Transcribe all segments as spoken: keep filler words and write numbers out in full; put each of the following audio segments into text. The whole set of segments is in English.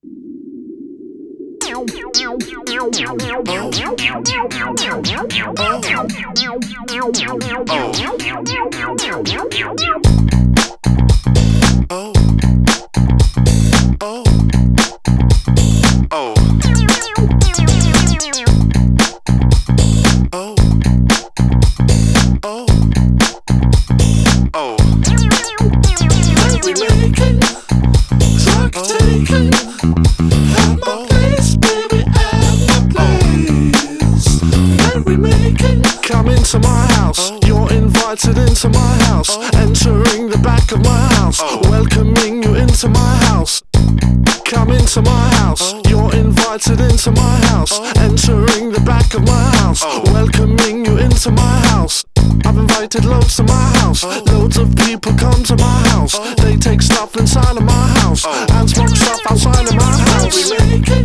Come into my house, you're invited into my house. Entering the back of my house, welcoming you into my house. Come into my house, you're invited into my house. Entering the back of my house, welcoming you into my house. I've invited loads to my house, loads of people come to my house. They take stuff inside of my house, and smoke stuff outside of my house. Making,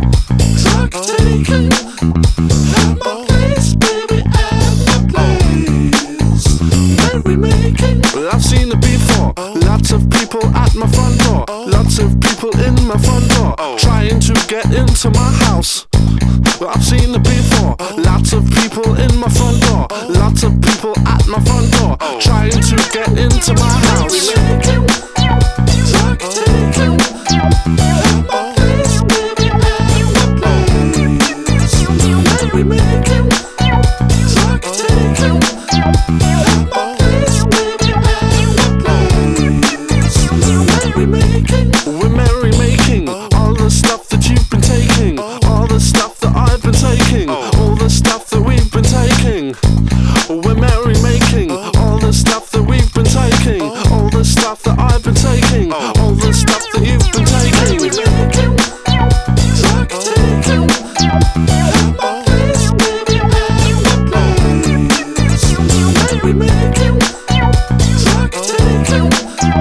drug taking, at my place, baby, at my place. Merrymaking, I've seen it before. Lots of people at my front door, lots of people in my front door, trying to get into my house. I've seen it before. Lots of people in my front door, lots of people at my front door, trying to get into my house. Merrymaking, drug taking, at my place, baby, at my place. Merrymaking, drug taking, at my place, baby, at my place. Merrymaking, we're merrymaking all the stuff that you've been taking, all the stuff that I've been taking, all the stuff that we've been taking. We're merrymaking all the stuff that we've been taking, all the stuff that I've been taking, all the stuff that you've been taking. Merrymaking, drug taking, at my place, baby, at my place. Merrymaking, drug taking,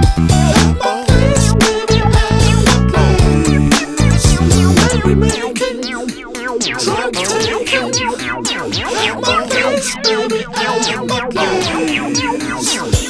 at my place, baby, at my place. Merrymaking, drug taking, at my place, baby, at my place.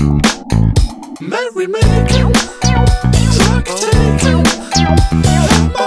Merrymaking, drug taking, at my